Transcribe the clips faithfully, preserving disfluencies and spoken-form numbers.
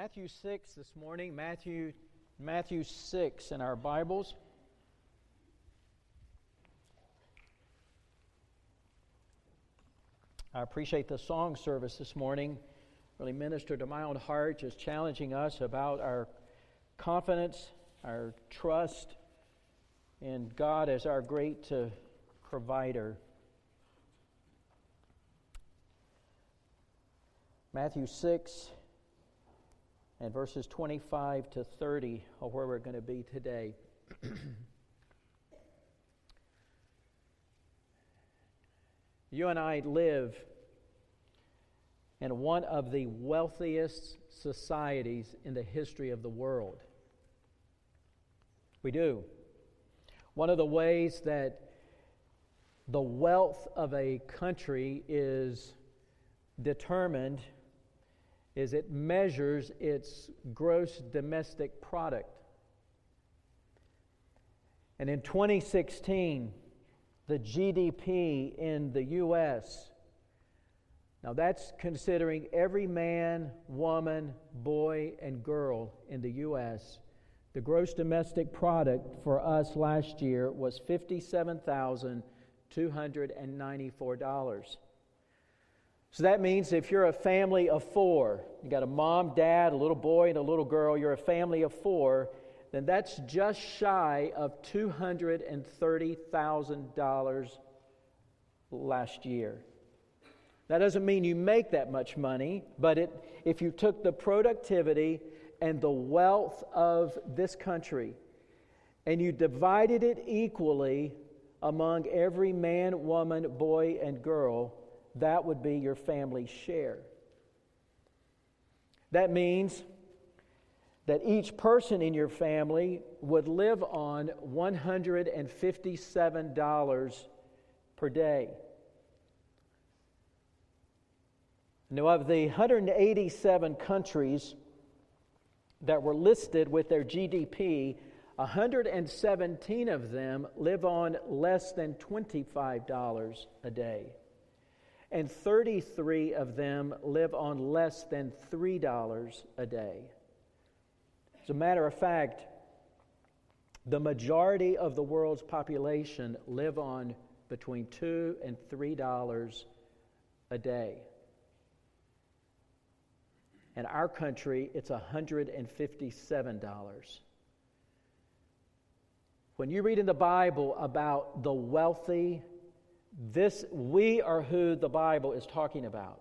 Matthew six this morning, Matthew Matthew six in our Bibles. I appreciate the song service this morning. Really ministered to my own heart, just challenging us about our confidence, our trust in God as our great uh, provider. Matthew six and verses twenty-five to thirty are where we're going to be today. You and I live in one of the wealthiest societies in the history of the world. We do. One of the ways that the wealth of a country is determined is it measures its gross domestic product. And in twenty sixteen, the G D P in the U S, now that's considering every man, woman, boy, and girl in the U S, the gross domestic product for us last year was fifty-seven thousand two hundred ninety-four dollars. So that means if you're a family of four, you got a mom, dad, a little boy, and a little girl, you're a family of four, then that's just shy of two hundred thirty thousand dollars last year. That doesn't mean you make that much money, but it, if you took the productivity and the wealth of this country and you divided it equally among every man, woman, boy, and girl, that would be your family's share. That means that each person in your family would live on one hundred fifty-seven dollars per day. Now, of the one hundred eighty-seven countries that were listed with their G D P, one hundred seventeen of them live on less than twenty-five dollars a day. And thirty-three of them live on less than three dollars a day. As a matter of fact, the majority of the world's population live on between two and three dollars a day. In our country, it's one hundred fifty-seven dollars. When you read in the Bible about the wealthy, this we are who the Bible is talking about.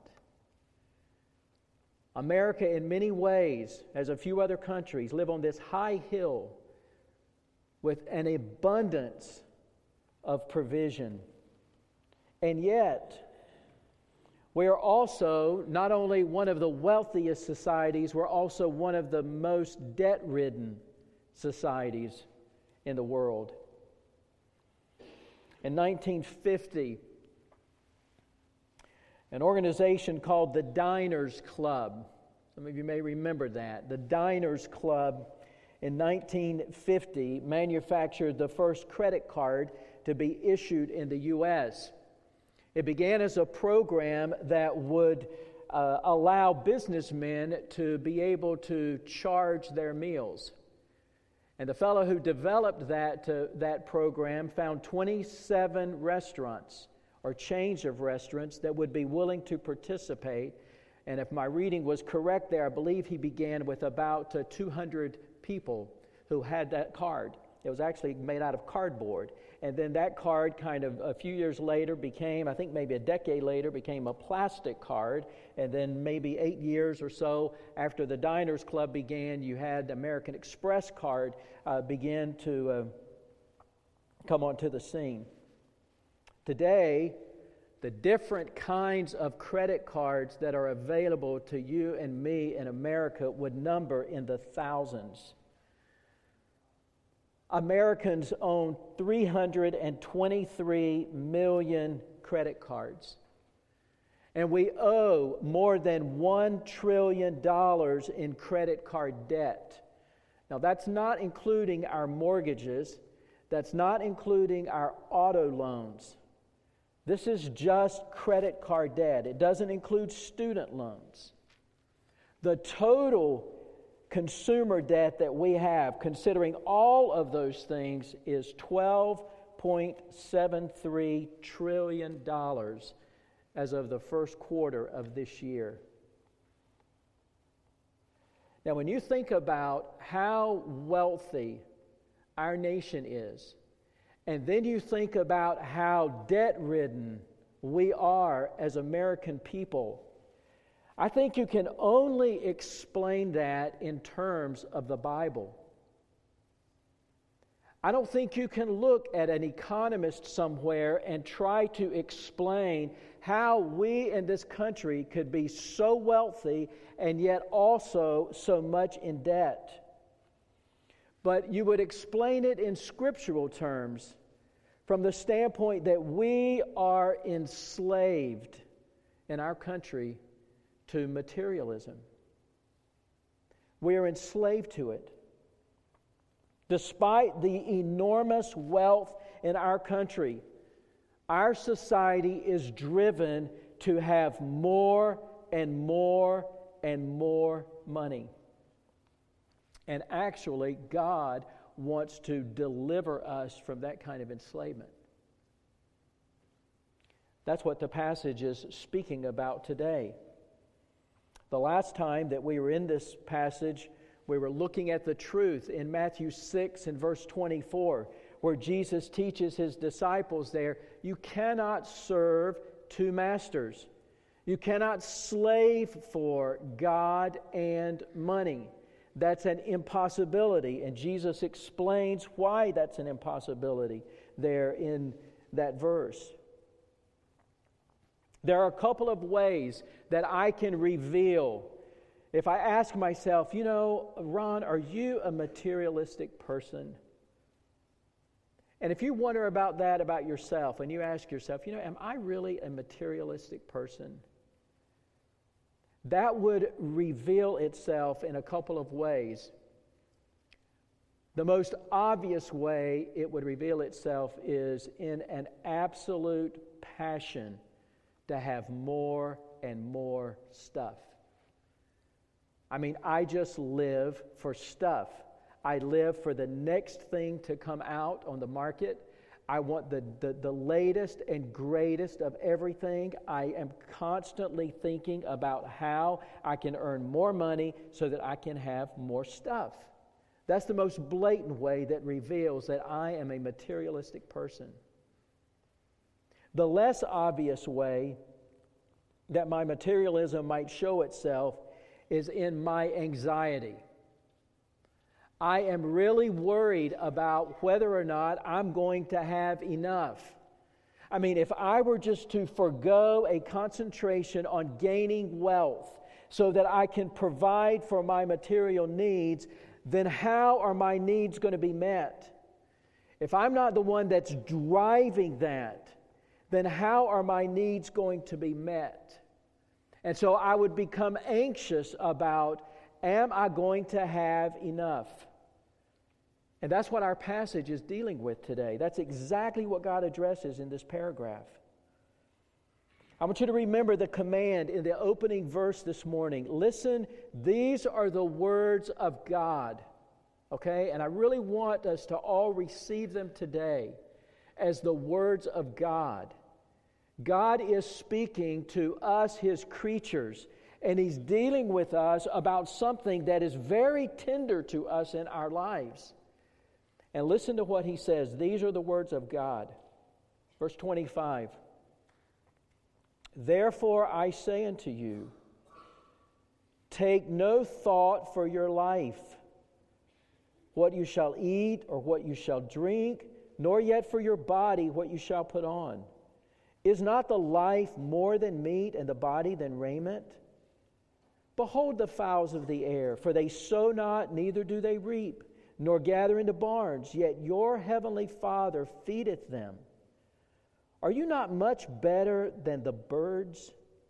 America, in many ways, as a few other countries, live on this high hill with an abundance of provision. And yet, we are also not only one of the wealthiest societies, we're also one of the most debt-ridden societies in the world. In nineteen fifty, an organization called the Diners Club, some of you may remember that, the Diners Club in nineteen fifty manufactured the first credit card to be issued in the U S. It began as a program that would uh, allow businessmen to be able to charge their meals. And the fellow who developed that, uh, that program found twenty-seven restaurants or chains of restaurants that would be willing to participate. And if my reading was correct there, I believe he began with about uh, two hundred people who had that card. It was actually made out of cardboard. And then that card kind of a few years later became, I think maybe a decade later, became a plastic card. And then maybe eight years or so after the Diners Club began, you had the American Express card uh, begin to uh, come onto the scene. Today, the different kinds of credit cards that are available to you and me in America would number in the thousands. Americans own three hundred twenty-three million credit cards. And we owe more than one trillion dollars in credit card debt. Now, that's not including our mortgages. That's not including our auto loans. This is just credit card debt. It doesn't include student loans. The total consumer debt that we have, considering all of those things, is twelve point seven three trillion dollars as of the first quarter of this year. Now, when you think about how wealthy our nation is, and then you think about how debt-ridden we are as American people, I think you can only explain that in terms of the Bible. I don't think you can look at an economist somewhere and try to explain how we in this country could be so wealthy and yet also so much in debt. But you would explain it in scriptural terms from the standpoint that we are enslaved in our country to materialism. We are enslaved to it. Despite the enormous wealth in our country, our society is driven to have more and more and more money. And actually, God wants to deliver us from that kind of enslavement. That's what the passage is speaking about today. The last time that we were in this passage, we were looking at the truth in Matthew six and verse twenty-four, where Jesus teaches his disciples there, you cannot serve two masters. You cannot slave for God and money. That's an impossibility, and Jesus explains why that's an impossibility there in that verse. There are a couple of ways that I can reveal. If I ask myself, you know, Ron, are you a materialistic person? And if you wonder about that about yourself, and you ask yourself, you know, am I really a materialistic person? That would reveal itself in a couple of ways. The most obvious way it would reveal itself is in an absolute passion to have more and more stuff. I mean, I just live for stuff. I live for the next thing to come out on the market. I want the, the, the latest and greatest of everything. I am constantly thinking about how I can earn more money so that I can have more stuff. That's the most blatant way that reveals that I am a materialistic person. The less obvious way that my materialism might show itself is in my anxiety. I am really worried about whether or not I'm going to have enough. I mean, if I were just to forego a concentration on gaining wealth so that I can provide for my material needs, then how are my needs going to be met? If I'm not the one that's driving that, then how are my needs going to be met? And so I would become anxious about, am I going to have enough? And that's what our passage is dealing with today. That's exactly what God addresses in this paragraph. I want you to remember the command in the opening verse this morning. Listen, these are the words of God. Okay? And I really want us to all receive them today as the words of God. God is speaking to us, His creatures, and He's dealing with us about something that is very tender to us in our lives. And listen to what He says. These are the words of God. Verse twenty-five. Therefore I say unto you, take no thought for your life, what you shall eat or what you shall drink, nor yet for your body what you shall put on. Is not the life more than meat, and the body than raiment? Behold the fowls of the air, for they sow not, neither do they reap, nor gather into barns, yet your heavenly Father feedeth them. Are you not much better than the birds?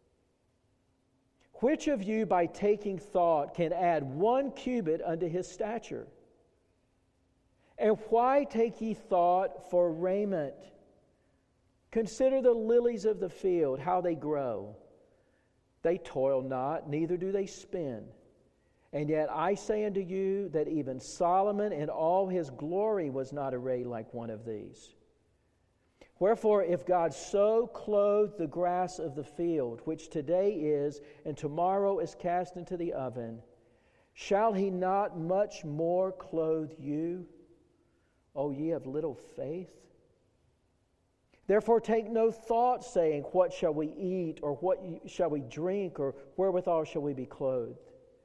Which of you, by taking thought, can add one cubit unto his stature? And why take ye thought for raiment? Consider the lilies of the field, how they grow. They toil not, neither do they spin. And yet I say unto you that even Solomon in all his glory was not arrayed like one of these. Wherefore, if God so clothed the grass of the field, which today is and tomorrow is cast into the oven, shall he not much more clothe you, O ye of little faith? Therefore take no thought, saying, what shall we eat, or what shall we drink, or wherewithal shall we be clothed?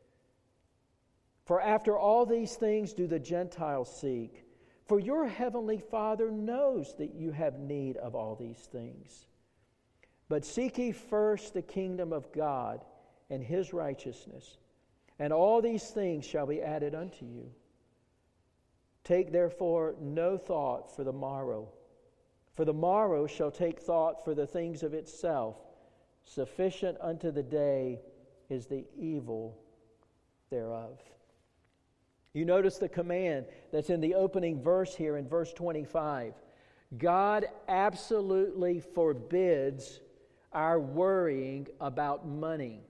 For after all these things do the Gentiles seek. For your heavenly Father knows that you have need of all these things. But seek ye first the kingdom of God and his righteousness, and all these things shall be added unto you. Take therefore no thought for the morrow, for the morrow shall take thought for the things of itself. Sufficient unto the day is the evil thereof. You notice the command that's in the opening verse here in verse twenty-five. God absolutely forbids our worrying about money.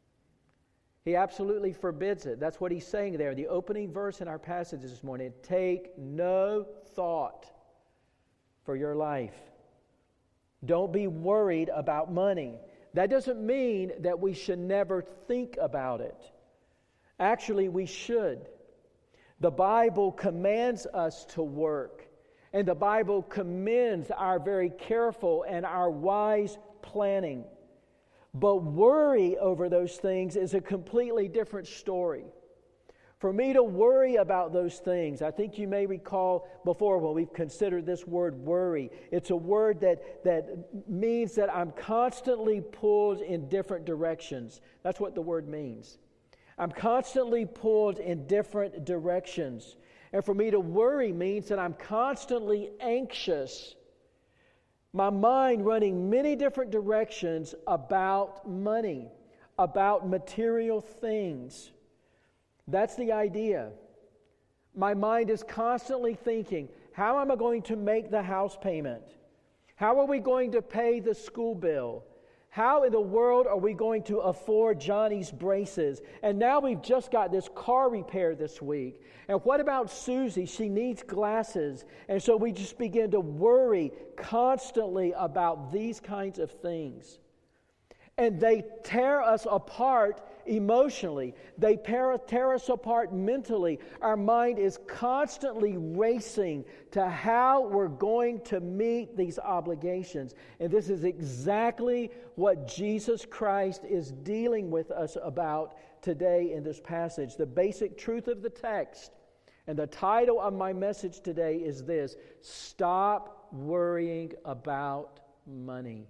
He absolutely forbids it. That's what he's saying there. The opening verse in our passage this morning, take no thought for your life. Don't be worried about money. That doesn't mean that we should never think about it. Actually, we should. The Bible commands us to work, and the Bible commends our very careful and our wise planning. But worry over those things is a completely different story. For me to worry about those things, I think you may recall before when we've considered this word worry, it's a word that, that means that I'm constantly pulled in different directions. That's what the word means. I'm constantly pulled in different directions. And for me to worry means that I'm constantly anxious. My mind running many different directions about money, about material things. That's the idea. My mind is constantly thinking, how am I going to make the house payment? How are we going to pay the school bill? How in the world are we going to afford Johnny's braces? And now we've just got this car repair this week. And what about Susie? She needs glasses. And so we just begin to worry constantly about these kinds of things. And they tear us apart emotionally. They tear us apart mentally. Our mind is constantly racing to how we're going to meet these obligations. And this is exactly what Jesus Christ is dealing with us about today in this passage. The basic truth of the text. And the title of my message today is this: Stop worrying about money.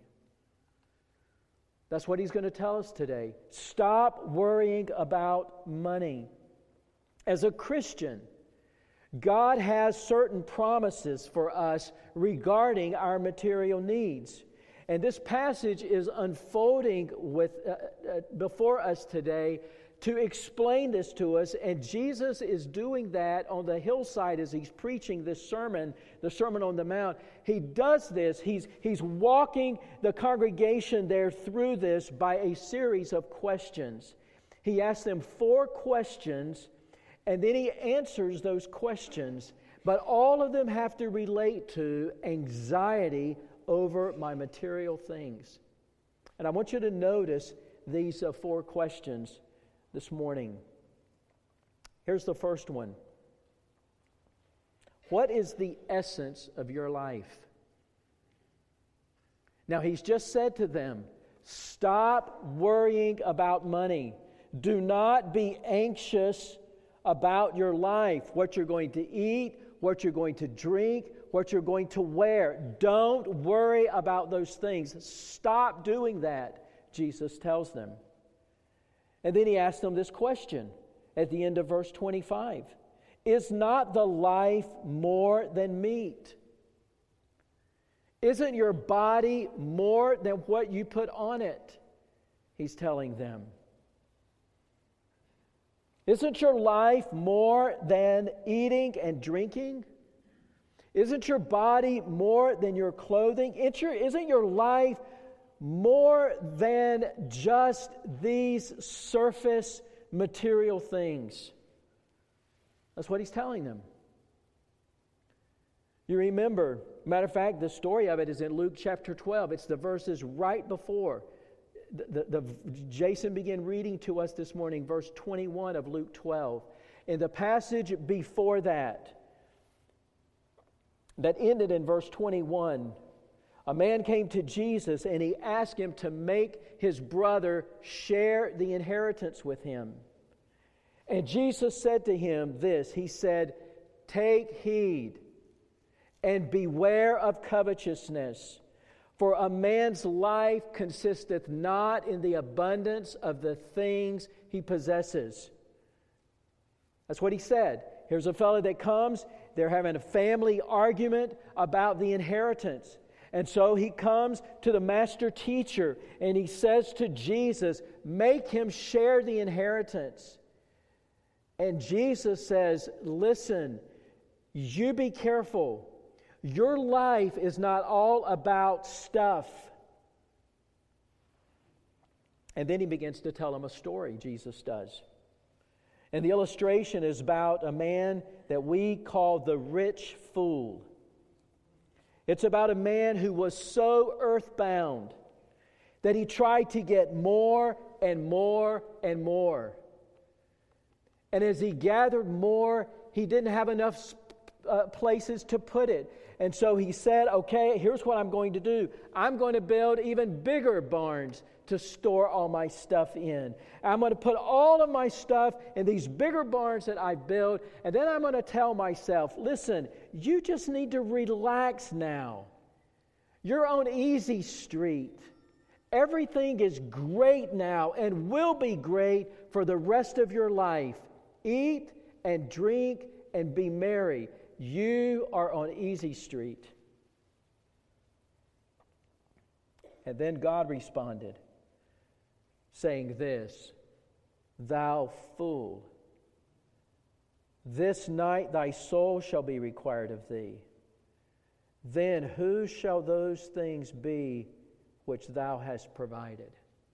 That's what he's going to tell us today. Stop worrying about money. As a Christian, God has certain promises for us regarding our material needs. And this passage is unfolding with uh, uh, before us today to explain this to us, and Jesus is doing that on the hillside as he's preaching this sermon, the Sermon on the Mount. He does this, he's, he's walking the congregation there through this by a series of questions. He asks them four questions, and then he answers those questions, but all of them have to relate to anxiety over my material things. And I want you to notice these uh, four questions this morning. Here's the first one. What is the essence of your life? Now, he's just said to them, stop worrying about money. Do not be anxious about your life, what you're going to eat, what you're going to drink, what you're going to wear. Don't worry about those things. Stop doing that, Jesus tells them. And then he asks them this question at the end of verse twenty-five. Is not the life more than meat? Isn't your body more than what you put on it? He's telling them. Isn't your life more than eating and drinking? Isn't your body more than your clothing? Isn't your, isn't your life more than just these surface material things. That's what he's telling them. You remember, matter of fact, the story of it is in Luke chapter twelve. It's the verses right before. The, the, the, Jason began reading to us this morning, verse twenty-one of Luke twelve. In the passage before that, that ended in verse twenty-one, a man came to Jesus and he asked him to make his brother share the inheritance with him. And Jesus said to him this, he said, "Take heed and beware of covetousness, for a man's life consisteth not in the abundance of the things he possesses." That's what he said. Here's a fellow that comes, they're having a family argument about the inheritance. And so he comes to the master teacher and he says to Jesus, "Make him share the inheritance." And Jesus says, "Listen, you be careful. Your life is not all about stuff." And then he begins to tell him a story, Jesus does. And the illustration is about a man that we call the rich fool. It's about a man who was so earthbound that he tried to get more and more and more. And as he gathered more, he didn't have enough uh, places to put it. And so he said, "Okay, here's what I'm going to do. I'm going to build even bigger barns to store all my stuff in. I'm going to put all of my stuff in these bigger barns that I built, and then I'm going to tell myself, listen, you just need to relax now. You're on easy street. Everything is great now and will be great for the rest of your life. Eat and drink and be merry. You are on easy street." And then God responded, saying this, "Thou fool, this night thy soul shall be required of thee. Then whose shall those things be which thou hast provided?"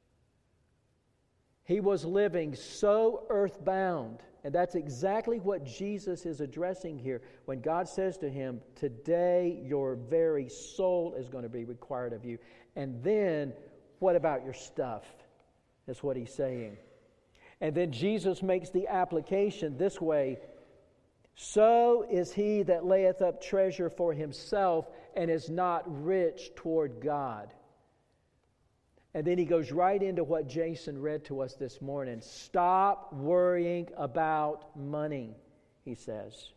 He was living so earthbound, and that's exactly what Jesus is addressing here when God says to him, "Today your very soul is going to be required of you." And then, what about your stuff? That's what he's saying. And then Jesus makes the application this way, "So is he that layeth up treasure for himself and is not rich toward God." And then he goes right into what Jason read to us this morning. Stop worrying about money, he says.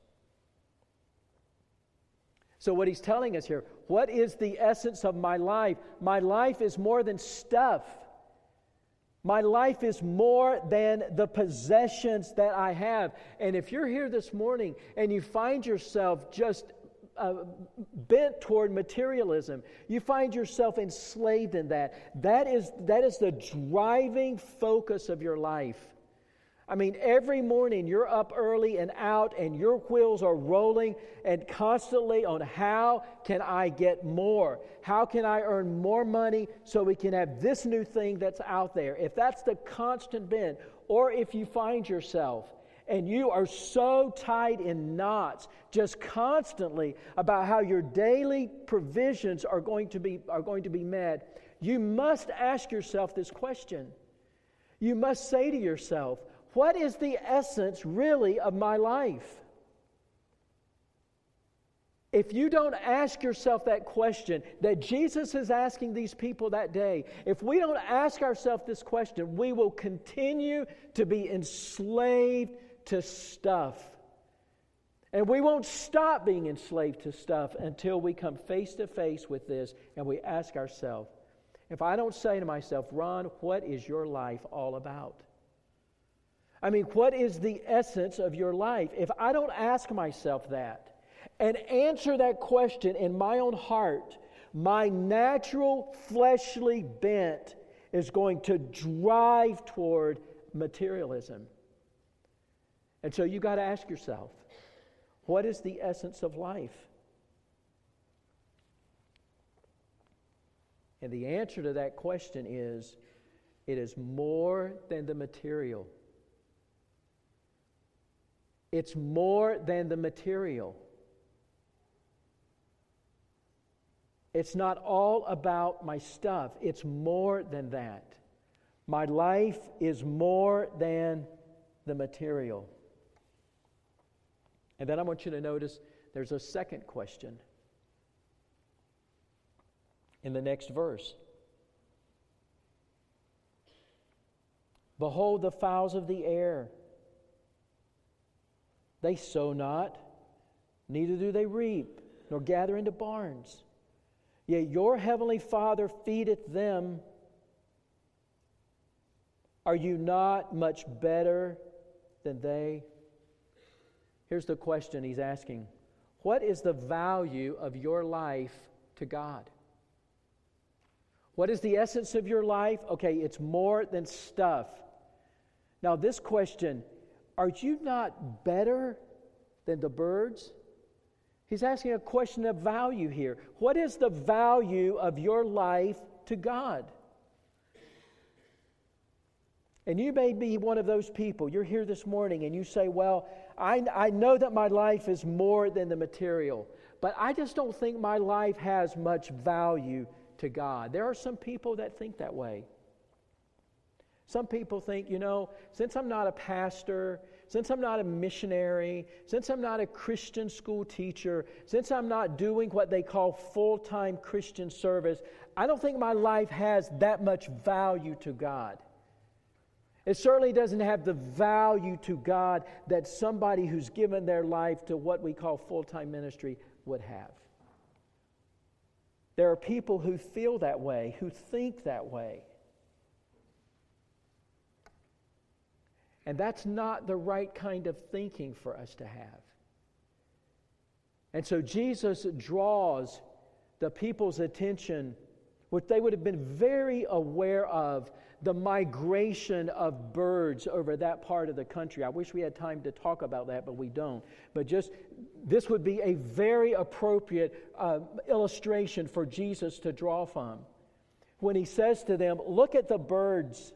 So what he's telling us here, what is the essence of my life? My life is more than stuff. My life is more than the possessions that I have. And if you're here this morning and you find yourself just uh, bent toward materialism, you find yourself enslaved in that, that is, that is the driving focus of your life. I mean, every morning you're up early and out and your wheels are rolling and constantly on how can I get more? How can I earn more money so we can have this new thing that's out there? If that's the constant bent, or if you find yourself and you are so tied in knots just constantly about how your daily provisions are going to be, are going to be met, you must ask yourself this question. You must say to yourself, what is the essence really of my life? If you don't ask yourself that question that Jesus is asking these people that day, if we don't ask ourselves this question, we will continue to be enslaved to stuff. And we won't stop being enslaved to stuff until we come face to face with this and we ask ourselves, if I don't say to myself, Ron, what is your life all about? I mean, what is the essence of your life? If I don't ask myself that and answer that question in my own heart, my natural fleshly bent is going to drive toward materialism. And so you got to ask yourself, what is the essence of life? And the answer to that question is, it is more than the material. It's more than the material. It's not all about my stuff. It's more than that. My life is more than the material. And then I want you to notice there's a second question in the next verse. Behold the fowls of the air. They sow not, neither do they reap, nor gather into barns. Yet your heavenly Father feedeth them. Are you not much better than they? Here's the question he's asking. What is the value of your life to God? What is the essence of your life? Okay, it's more than stuff. Now this question, are you not better than the birds? He's asking a question of value here. What is the value of your life to God? And you may be one of those people. You're here this morning and you say, well, I, I know that my life is more than the material, but I just don't think my life has much value to God. There are some people that think that way. Some people think, you know, since I'm not a pastor, since I'm not a missionary, since I'm not a Christian school teacher, since I'm not doing what they call full-time Christian service, I don't think my life has that much value to God. It certainly doesn't have the value to God that somebody who's given their life to what we call full-time ministry would have. There are people who feel that way, who think that way. And that's not the right kind of thinking for us to have. And so Jesus draws the people's attention, which they would have been very aware of, the migration of birds over that part of the country. I wish we had time to talk about that, but we don't. But just, this would be a very appropriate uh, illustration for Jesus to draw from. When he says to them, look at the birds.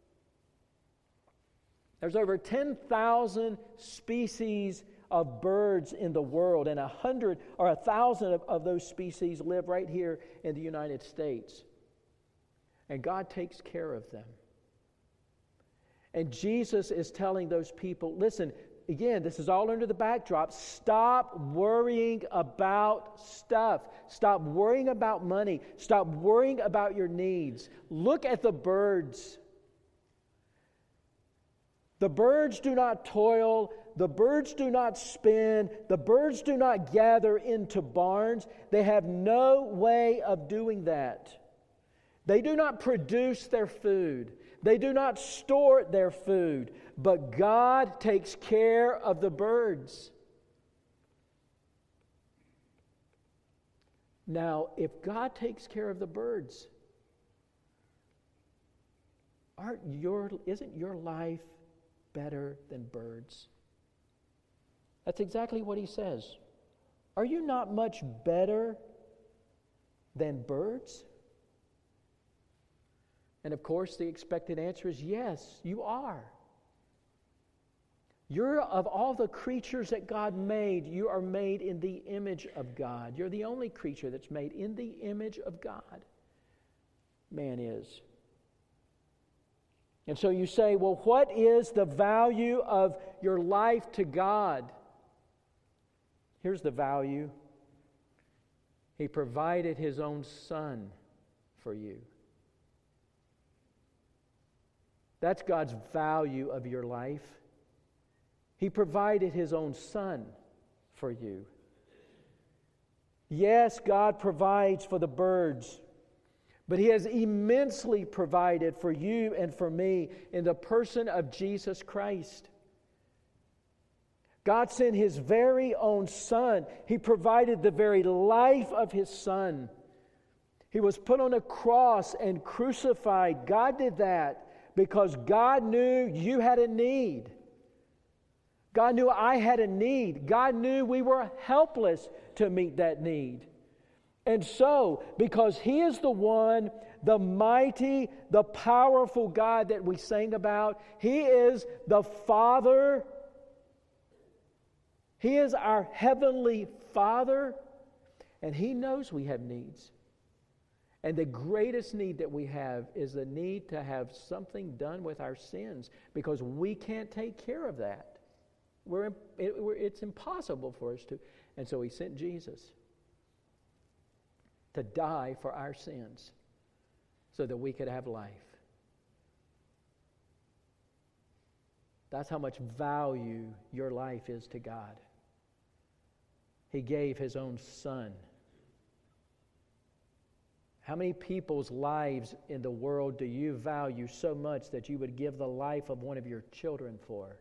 There's over ten thousand species of birds in the world, and a hundred or a thousand of, of those species live right here in the United States. And God takes care of them. And Jesus is telling those people, listen, again, this is all under the backdrop. Stop worrying about stuff. Stop worrying about money. Stop worrying about your needs. Look at the birds. The birds do not toil, the birds do not spin, the birds do not gather into barns. They have no way of doing that. They do not produce their food. They do not store their food. But God takes care of the birds. Now, if God takes care of the birds, aren't your, isn't your life better than birds? That's exactly what he says. Are you not much better than birds? And of course, the expected answer is yes, you are. You're, of all the creatures that God made, you are made in the image of God. You're the only creature that's made in the image of God. Man is. And so you say, well, what is the value of your life to God? Here's the value. He provided His own Son for you. That's God's value of your life. He provided His own Son for you. Yes, God provides for the birds, but He has immensely provided for you and for me in the person of Jesus Christ. God sent His very own Son. He provided the very life of His Son. He was put on a cross and crucified. God did that because God knew you had a need. God knew I had a need. God knew we were helpless to meet that need. And so, because He is the one, the mighty, the powerful God that we sang about, He is the Father He is our heavenly Father, and He knows we have needs. And the greatest need that we have is the need to have something done with our sins, because we can't take care of that. We're, it, we're, it's impossible for us to. And so He sent Jesus to die for our sins so that we could have life. That's how much value your life is to God. He gave His own Son. How many people's lives in the world do you value so much that you would give the life of one of your children for?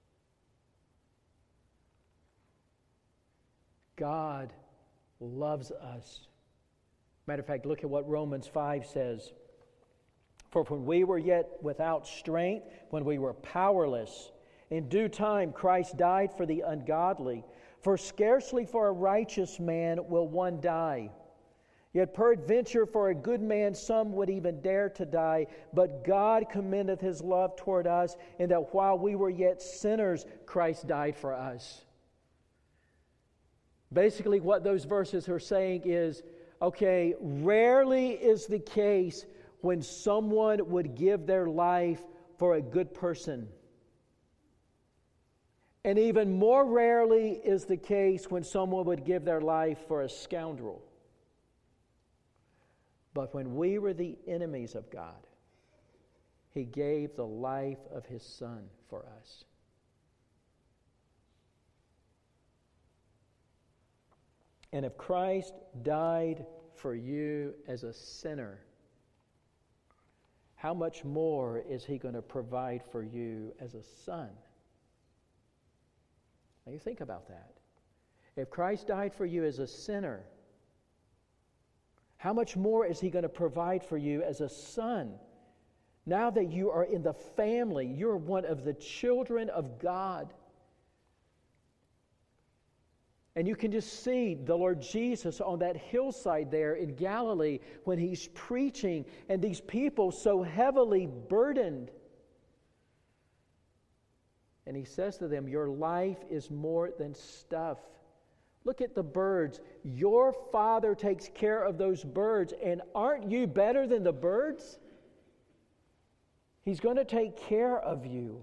God loves us. Matter of fact, look at what Romans five says. For when we were yet without strength, when we were powerless, in due time Christ died for the ungodly. For scarcely for a righteous man will one die. Yet peradventure for a good man some would even dare to die. But God commendeth His love toward us, in that while we were yet sinners, Christ died for us. Basically, what those verses are saying is, okay, rarely is the case when someone would give their life for a good person. And even more rarely is the case when someone would give their life for a scoundrel. But when we were the enemies of God, He gave the life of His Son for us. And if Christ died for you as a sinner, how much more is He going to provide for you as a son? Now you think about that. If Christ died for you as a sinner, how much more is He going to provide for you as a son? Now that you are in the family, you're one of the children of God. And you can just see the Lord Jesus on that hillside there in Galilee when He's preaching, and these people so heavily burdened. And He says to them, your life is more than stuff. Look at the birds. Your Father takes care of those birds, and aren't you better than the birds? He's going to take care of you.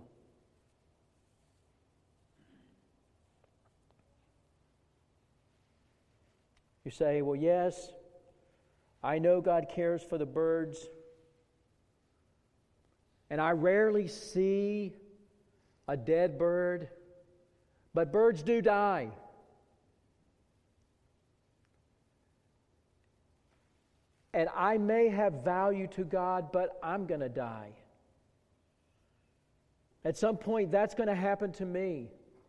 You say, well, yes, I know God cares for the birds, and I rarely see a dead bird, but birds do die. And I may have value to God, but I'm going to die. At some point, that's going to happen to me.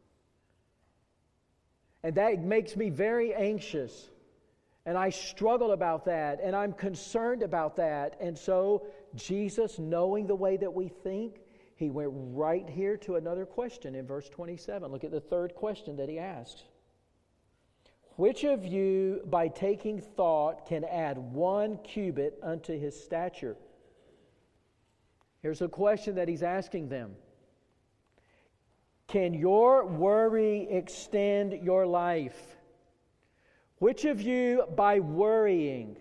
And that makes me very anxious. And I struggle about that, and I'm concerned about that. And so Jesus, knowing the way that we think, He went right here to another question in verse twenty-seven. Look at the third question that He asks. Which of you, by taking thought, can add one cubit unto his stature? Here's a question that He's asking them. Can your worry extend your life? Which of you, by worrying,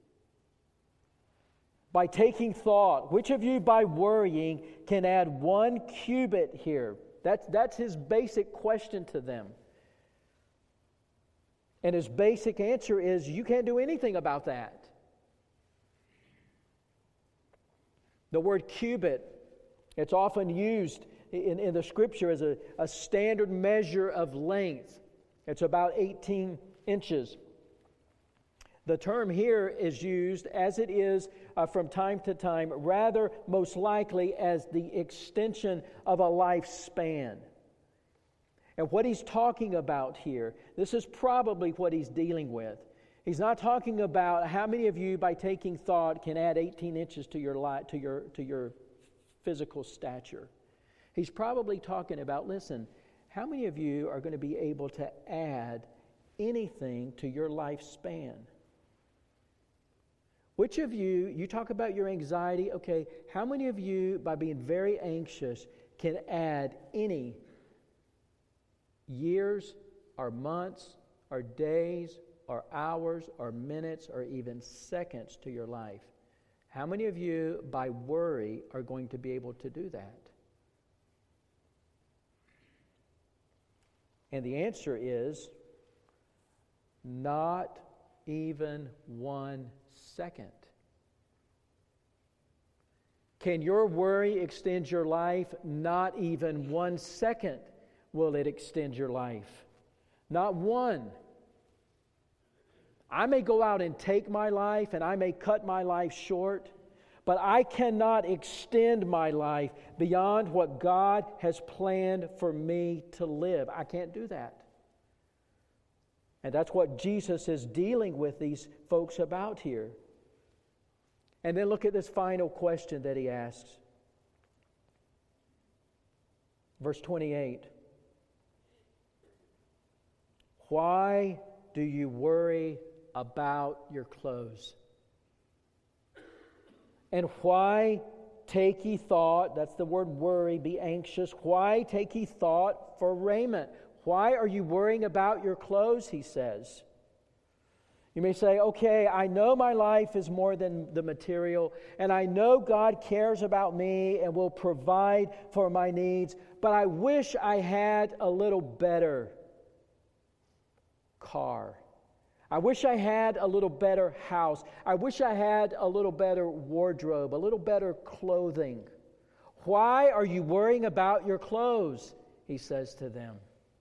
by taking thought, which of you, by worrying, can add one cubit here? That's, that's His basic question to them. And His basic answer is, you can't do anything about that. The word cubit, it's often used in, in the Scripture as a, a standard measure of length. It's about eighteen inches. The term here is used as it is uh, from time to time, rather most likely as the extension of a lifespan. And what he's talking about here, this is probably what he's dealing with. He's not talking about how many of you, by taking thought, can add eighteen inches to your li- to your to your physical stature. He's probably talking about, listen, how many of you are going to be able to add anything to your lifespan? Which of you, you talk about your anxiety, okay, how many of you, by being very anxious, can add any years, or months, or days, or hours, or minutes, or even seconds to your life. How many of you, by worry, are going to be able to do that? And the answer is not even one second. Can your worry extend your life? Not even one second will it extend your life. Not one. I may go out and take my life, and I may cut my life short, but I cannot extend my life beyond what God has planned for me to live. I can't do that. And that's what Jesus is dealing with these folks about here. And then look at this final question that he asks. Verse twenty-eight. Why do you worry about your clothes? And why take ye thought, that's the word worry, be anxious. Why take ye thought for raiment? Why are you worrying about your clothes, he says. You may say, okay, I know my life is more than the material, and I know God cares about me and will provide for my needs, but I wish I had a little better car. I wish I had a little better house. I wish I had a little better wardrobe, a little better clothing. Why are you worrying about your clothes? He says to them.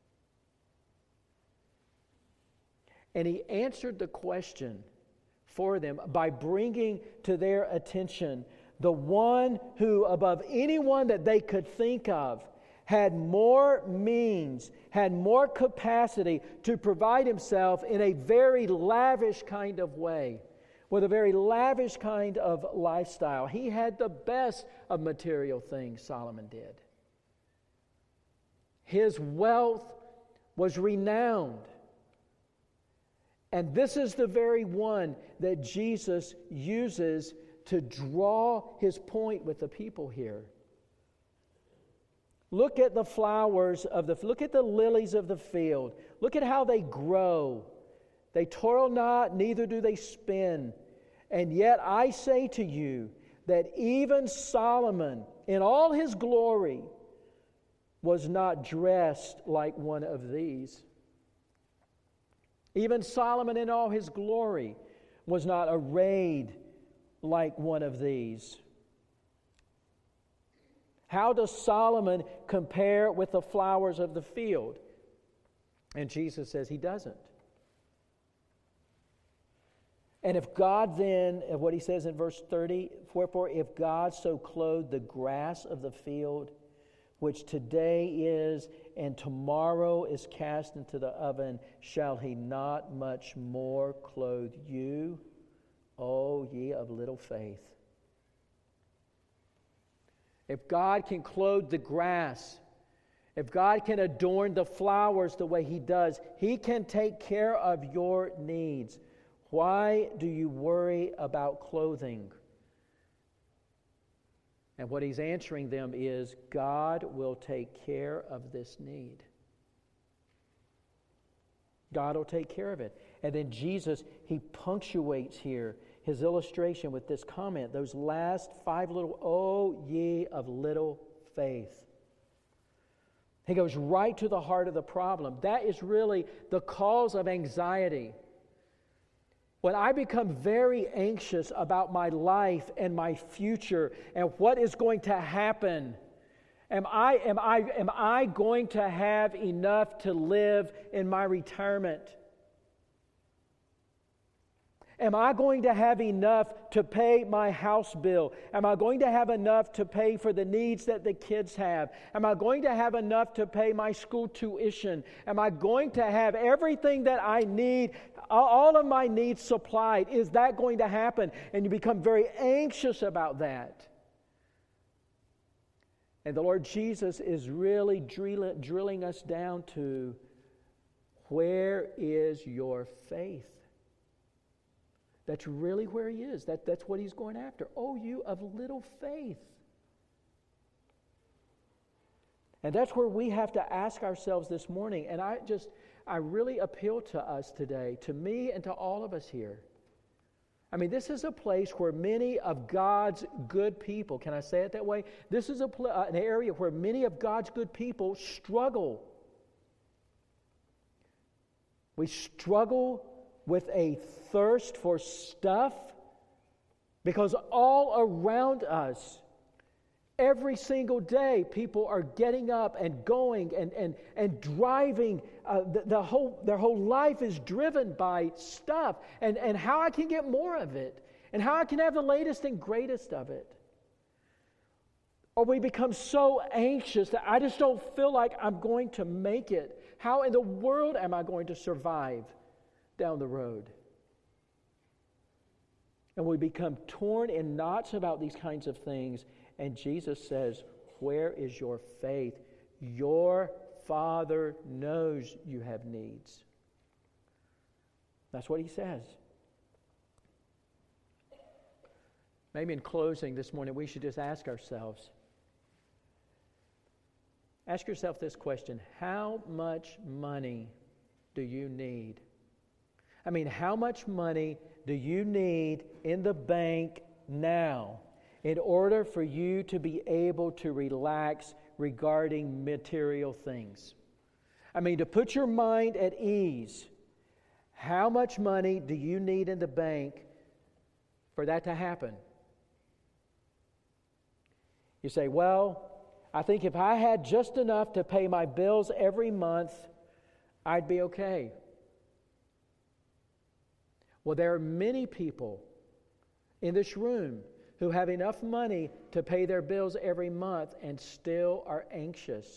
And he answered the question for them by bringing to their attention the one who, above anyone that they could think of, had more means, had more capacity to provide himself in a very lavish kind of way, with a very lavish kind of lifestyle. He had the best of material things, Solomon did. His wealth was renowned. And this is the very one that Jesus uses to draw his point with the people here. Look at the flowers of the, look at the lilies of the field. Look at how they grow. They toil not, neither do they spin. And yet I say to you that even Solomon, in all his glory, was not dressed like one of these. Even Solomon in all his glory was not arrayed like one of these. How does Solomon compare with the flowers of the field? And Jesus says he doesn't. And if God then, what he says in verse thirty, wherefore if God so clothed the grass of the field, which today is and tomorrow is cast into the oven, shall he not much more clothe you, O ye of little faith? If God can clothe the grass, if God can adorn the flowers the way he does, he can take care of your needs. Why do you worry about clothing? And what he's answering them is, God will take care of this need. God will take care of it. And then Jesus, he punctuates here his illustration with this comment, those last five little, oh ye of little faith. He goes right to the heart of the problem. That is really the cause of anxiety. When I become very anxious about my life and my future and what is going to happen, am I, am I, am I going to have enough to live in my retirement? Am I going to have enough to pay my house bill? Am I going to have enough to pay for the needs that the kids have? Am I going to have enough to pay my school tuition? Am I going to have everything that I need, all of my needs supplied? Is that going to happen? And you become very anxious about that. And the Lord Jesus is really drill, drilling us down to, where is your faith? That's really where he is. That, that's what he's going after. Oh, you of little faith. And that's where we have to ask ourselves this morning. And I just, I really appeal to us today, to me and to all of us here. I mean, this is a place where many of God's good people, can I say it that way? This is a pl- uh, an area where many of God's good people struggle. We struggle with a thirst for stuff because all around us, every single day, people are getting up and going and and and driving. Uh, the, the whole their whole life is driven by stuff and and how I can get more of it and how I can have the latest and greatest of it. Or we become so anxious that I just don't feel like I'm going to make it. How in the world am I going to survive down the road? And we become torn in knots about these kinds of things. And Jesus says, where is your faith? Your Father knows you have needs. That's what he says. Maybe in closing this morning, we should just ask ourselves, ask yourself this question: how much money do you need? I mean, how much money do you need in the bank now in order for you to be able to relax regarding material things? I mean, to put your mind at ease, how much money do you need in the bank for that to happen? You say, well, I think if I had just enough to pay my bills every month, I'd be okay. Well, there are many people in this room who have enough money to pay their bills every month and still are anxious.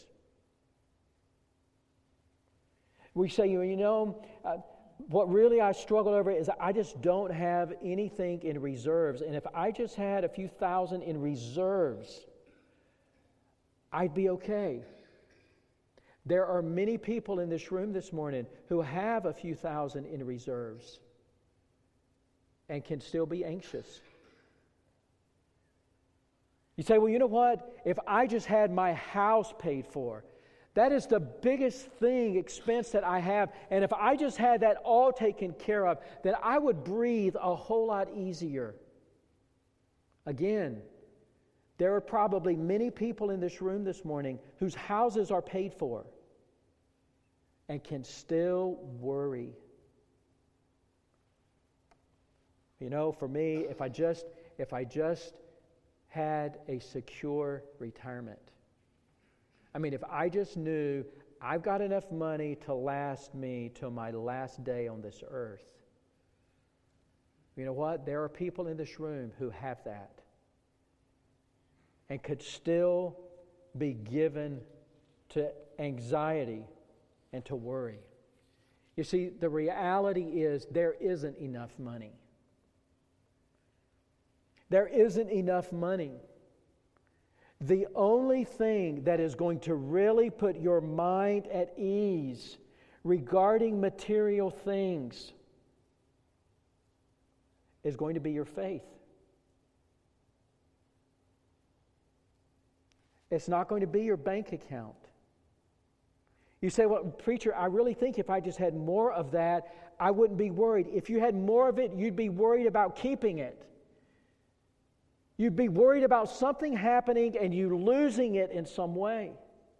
We say, you know, uh, what really I struggle over is I just don't have anything in reserves. And if I just had a few thousand in reserves, I'd be okay. There are many people in this room this morning who have a few thousand in reserves and can still be anxious. You say, well, you know what? If I just had my house paid for, that is the biggest thing, expense that I have. And if I just had that all taken care of, then I would breathe a whole lot easier. Again, there are probably many people in this room this morning whose houses are paid for and can still worry. You know, for me, if I just if I just had a secure retirement. I mean, if I just knew I've got enough money to last me till my last day on this earth. You know what? There are people in this room who have that and could still be given to anxiety and to worry. You see, the reality is there isn't enough money. There isn't enough money. The only thing that is going to really put your mind at ease regarding material things is going to be your faith. It's not going to be your bank account. You say, well, preacher, I really think if I just had more of that, I wouldn't be worried. If you had more of it, you'd be worried about keeping it. You'd be worried about something happening and you losing it in some way.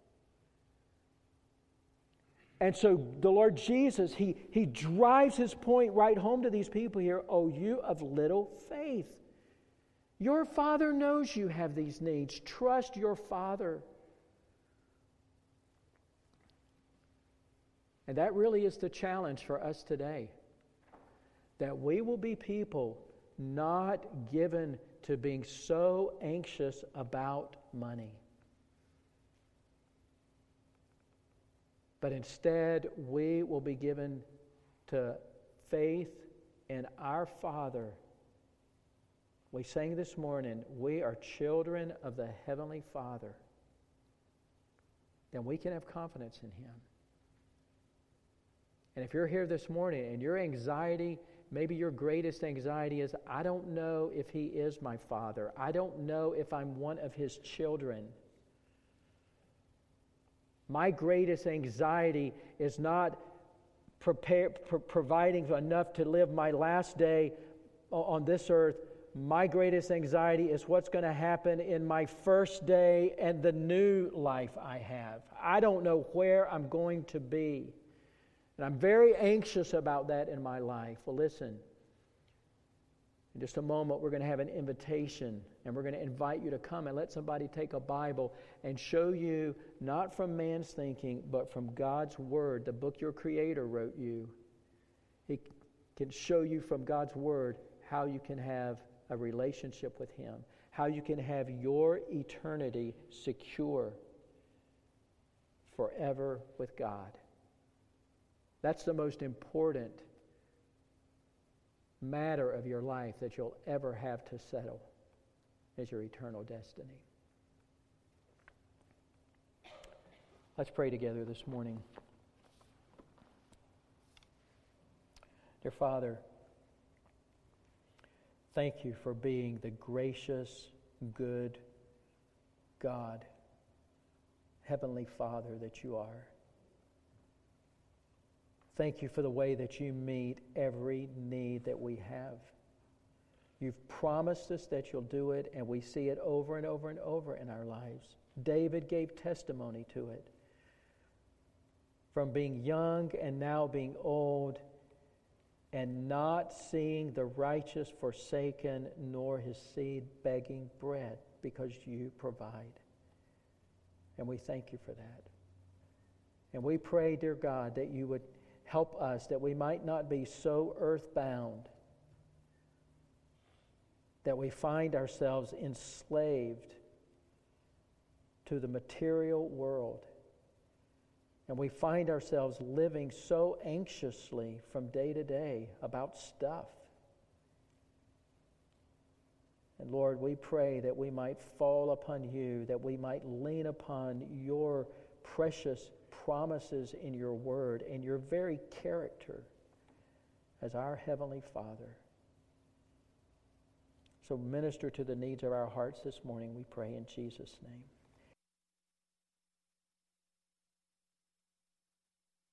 And so the Lord Jesus, he, he drives his point right home to these people here. Oh, you of little faith. Your Father knows you have these needs. Trust your Father. And that really is the challenge for us today. That we will be people not given to being so anxious about money. But instead, we will be given to faith in our Father. We sang this morning, we are children of the Heavenly Father. Then we can have confidence in Him. And if you're here this morning and your anxiety, maybe your greatest anxiety is, I don't know if He is my Father. I don't know if I'm one of His children. My greatest anxiety is not prepare, pro- providing enough to live my last day on this earth. My greatest anxiety is what's going to happen in my first day and the new life I have. I don't know where I'm going to be. And I'm very anxious about that in my life. Well, listen. In just a moment, we're going to have an invitation, and we're going to invite you to come and let somebody take a Bible and show you, not from man's thinking, but from God's Word, the book your Creator wrote you. He can show you from God's Word how you can have a relationship with Him, how you can have your eternity secure forever with God. That's the most important matter of your life that you'll ever have to settle, is your eternal destiny. Let's pray together this morning. Dear Father, thank you for being the gracious, good God, Heavenly Father that you are. Thank you for the way that you meet every need that we have. You've promised us that you'll do it, and we see it over and over and over in our lives. David gave testimony to it. From being young and now being old, and not seeing the righteous forsaken, nor his seed begging bread, because you provide. And we thank you for that. And we pray, dear God, that you would help us, that we might not be so earthbound that we find ourselves enslaved to the material world. And we find ourselves living so anxiously from day to day about stuff. And Lord, we pray that we might fall upon you, that we might lean upon your precious promises in your word and your very character as our Heavenly Father. So minister to the needs of our hearts this morning, we pray in Jesus' name.